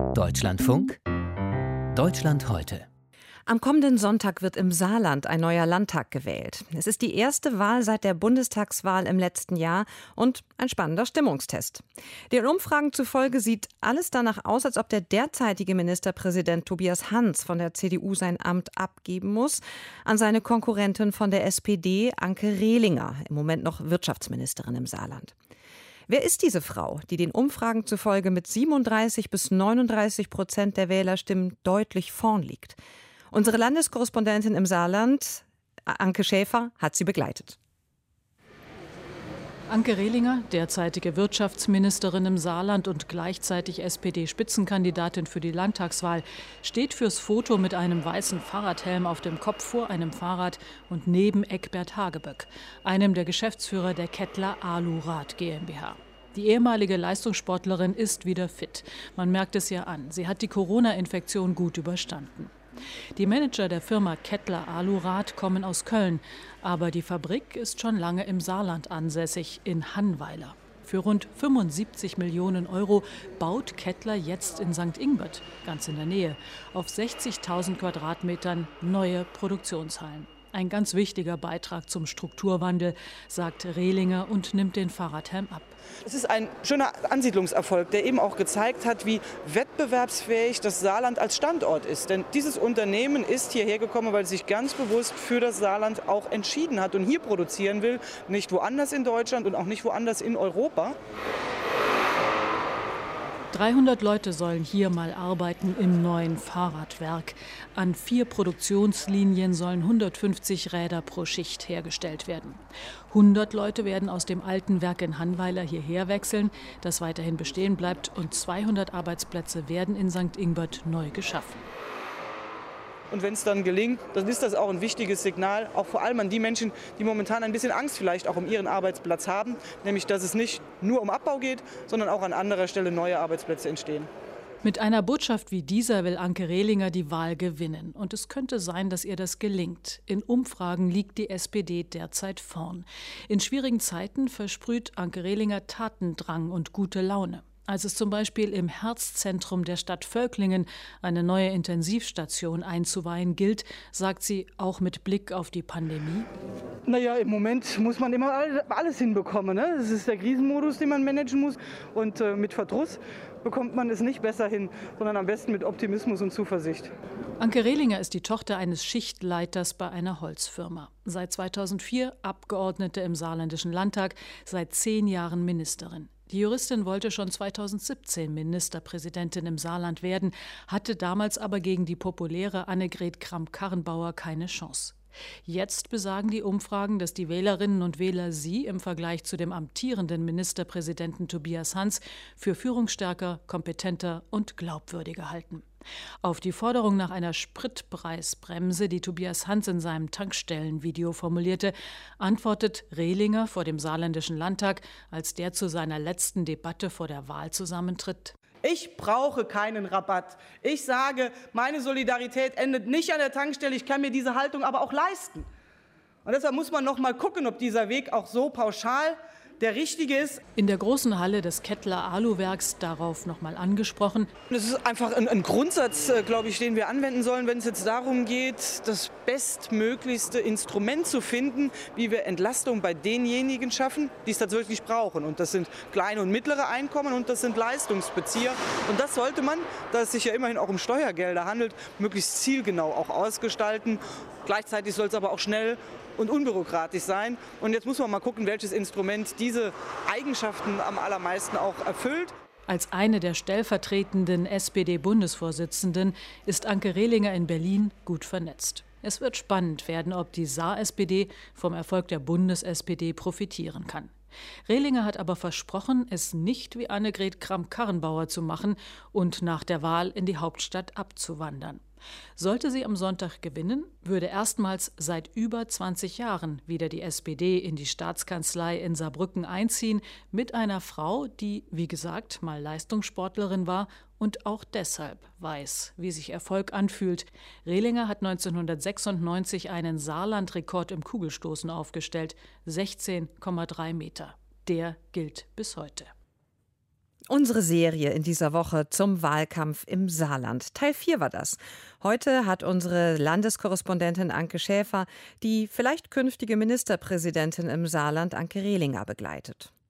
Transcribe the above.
Deutschlandfunk Deutschland heute. Am kommenden Sonntag wird im Saarland ein neuer Landtag gewählt. Es ist die erste Wahl seit der Bundestagswahl im letzten Jahr und ein spannender Stimmungstest. Den Umfragen zufolge sieht alles danach aus, als ob der derzeitige Ministerpräsident Tobias Hans von der CDU sein Amt abgeben muss an seine Konkurrentin von der SPD, Anke Rehlinger, im Moment noch Wirtschaftsministerin im Saarland. Wer ist diese Frau, die den Umfragen zufolge mit 37-39% der Wählerstimmen deutlich vorn liegt? Unsere Landeskorrespondentin im Saarland, Anke Schäfer, hat sie begleitet. Anke Rehlinger, derzeitige Wirtschaftsministerin im Saarland und gleichzeitig SPD-Spitzenkandidatin für die Landtagswahl, steht fürs Foto mit einem weißen Fahrradhelm auf dem Kopf vor einem Fahrrad und neben Eckbert Hageböck, einem der Geschäftsführer der Kettler Alu-Rad GmbH. Die ehemalige Leistungssportlerin ist wieder fit. Man merkt es ihr an. Sie hat die Corona-Infektion gut überstanden. Die Manager der Firma Kettler Alu-Rad kommen aus Köln, aber die Fabrik ist schon lange im Saarland ansässig, in Hannweiler. Für rund 75 Millionen Euro baut Kettler jetzt in St. Ingbert, ganz in der Nähe, auf 60.000 Quadratmetern neue Produktionshallen. Ein ganz wichtiger Beitrag zum Strukturwandel, sagt Rehlinger und nimmt den Fahrradhelm ab. Es ist ein schöner Ansiedlungserfolg, der eben auch gezeigt hat, wie wettbewerbsfähig das Saarland als Standort ist. Denn dieses Unternehmen ist hierher gekommen, weil es sich ganz bewusst für das Saarland auch entschieden hat und hier produzieren will, nicht woanders in Deutschland und auch nicht woanders in Europa. 300 Leute sollen hier mal arbeiten im neuen Fahrradwerk. An 4 Produktionslinien sollen 150 Räder pro Schicht hergestellt werden. 100 Leute werden aus dem alten Werk in Hannweiler hierher wechseln, das weiterhin bestehen bleibt, und 200 Arbeitsplätze werden in St. Ingbert neu geschaffen. Und wenn es dann gelingt, dann ist das auch ein wichtiges Signal, auch vor allem an die Menschen, die momentan ein bisschen Angst vielleicht auch um ihren Arbeitsplatz haben, nämlich dass es nicht nur um Abbau geht, sondern auch an anderer Stelle neue Arbeitsplätze entstehen. Mit einer Botschaft wie dieser will Anke Rehlinger die Wahl gewinnen. Und es könnte sein, dass ihr das gelingt. In Umfragen liegt die SPD derzeit vorn. In schwierigen Zeiten versprüht Anke Rehlinger Tatendrang und gute Laune. Als es zum Beispiel im Herzzentrum der Stadt Völklingen eine neue Intensivstation einzuweihen gilt, sagt sie auch mit Blick auf die Pandemie: Naja, im Moment muss man immer alles hinbekommen. Ne? Das ist der Krisenmodus, den man managen muss. Und mit Verdruss bekommt man es nicht besser hin, sondern am besten mit Optimismus und Zuversicht. Anke Rehlinger ist die Tochter eines Schichtleiters bei einer Holzfirma. Seit 2004 Abgeordnete im Saarländischen Landtag, seit 10 Jahren Ministerin. Die Juristin wollte schon 2017 Ministerpräsidentin im Saarland werden, hatte damals aber gegen die populäre Annegret Kramp-Karrenbauer keine Chance. Jetzt besagen die Umfragen, dass die Wählerinnen und Wähler sie im Vergleich zu dem amtierenden Ministerpräsidenten Tobias Hans für führungsstärker, kompetenter und glaubwürdiger halten. Auf die Forderung nach einer Spritpreisbremse, die Tobias Hans in seinem Tankstellenvideo formulierte, antwortet Rehlinger vor dem Saarländischen Landtag, als der zu seiner letzten Debatte vor der Wahl zusammentritt: Ich brauche keinen Rabatt. Ich sage, meine Solidarität endet nicht an der Tankstelle. Ich kann mir diese Haltung aber auch leisten. Und deshalb muss man noch mal gucken, ob dieser Weg auch so pauschal der richtige ist. In der großen Halle des Kettler Aluwerks darauf noch mal angesprochen. Das ist einfach ein Grundsatz, glaube ich, den wir anwenden sollen, wenn es jetzt darum geht, das bestmöglichste Instrument zu finden, wie wir Entlastung bei denjenigen schaffen, die es tatsächlich brauchen. Und das sind kleine und mittlere Einkommen und das sind Leistungsbezieher. Und das sollte man, da es sich ja immerhin auch um Steuergelder handelt, möglichst zielgenau auch ausgestalten. Gleichzeitig soll es aber auch schnell und unbürokratisch sein. Und jetzt muss man mal gucken, welches Instrument diese Eigenschaften am allermeisten auch erfüllt. Als eine der stellvertretenden SPD-Bundesvorsitzenden ist Anke Rehlinger in Berlin gut vernetzt. Es wird spannend werden, ob die Saar-SPD vom Erfolg der Bundes-SPD profitieren kann. Rehlinger hat aber versprochen, es nicht wie Annegret Kramp-Karrenbauer zu machen und nach der Wahl in die Hauptstadt abzuwandern. Sollte sie am Sonntag gewinnen, würde erstmals seit über 20 Jahren wieder die SPD in die Staatskanzlei in Saarbrücken einziehen, mit einer Frau, die, wie gesagt, mal Leistungssportlerin war und auch deshalb weiß, wie sich Erfolg anfühlt. Rehlinger hat 1996 einen Saarlandrekord im Kugelstoßen aufgestellt, 16,3 Meter. Der gilt bis heute. Unsere Serie in dieser Woche zum Wahlkampf im Saarland. Teil 4 war das. Heute hat unsere Landeskorrespondentin Anke Schäfer die vielleicht künftige Ministerpräsidentin im Saarland, Anke Rehlinger, begleitet.